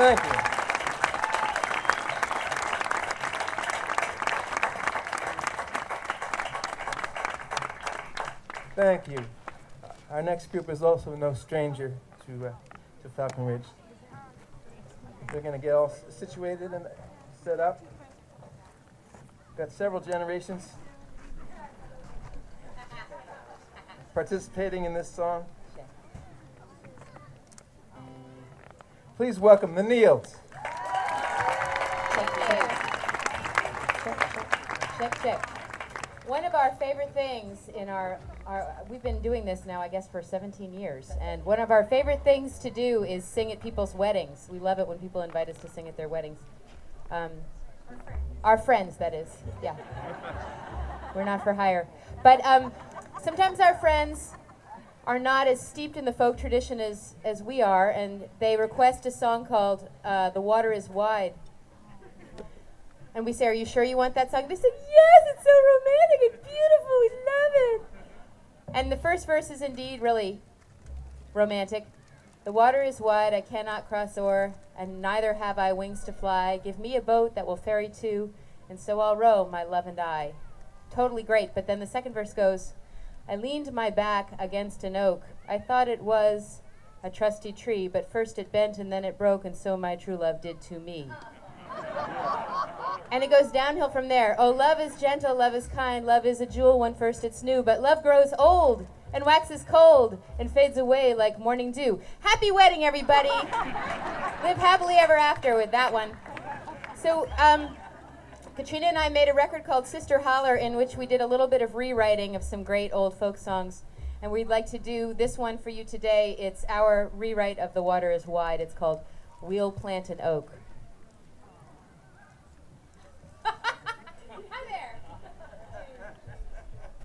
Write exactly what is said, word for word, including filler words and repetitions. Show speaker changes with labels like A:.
A: Thank you. Thank you. Our next group is also no stranger to uh, to Falcon Ridge. They're going to get all s- situated and set up. Got several generations participating in this song. Please welcome the Neils.
B: Check, check. Check, check. One of our favorite things in our, our, we've been doing this now, I guess, for seventeen years, and one of our favorite things to do is sing at people's weddings. We love it when people invite us to sing at their weddings. Um, our friends, that is, yeah. We're not for hire. But um, sometimes our friends are not as steeped in the folk tradition as, as we are, and they request a song called uh, The Water is Wide. And we say, are you sure you want that song? They say, yes, it's so romantic and beautiful, we love it. And the first verse is indeed really romantic. The water is wide, I cannot cross o'er, and neither have I wings to fly. Give me a boat that will ferry to, and so I'll row, my love and I. Totally great, but then the second verse goes, I leaned my back against an oak. I thought it was a trusty tree, but first it bent and then it broke, and so my true love did to me. And it goes downhill from there. Oh, love is gentle, love is kind, love is a jewel when first it's new, but love grows old and waxes cold and fades away like morning dew. Happy wedding, everybody. Live happily ever after with that one. So, um, Katrina and I made a record called Sister Holler, in which we did a little bit of rewriting of some great old folk songs. And we'd like to do this one for you today. It's our rewrite of The Water is Wide. It's called We'll Plant an Oak.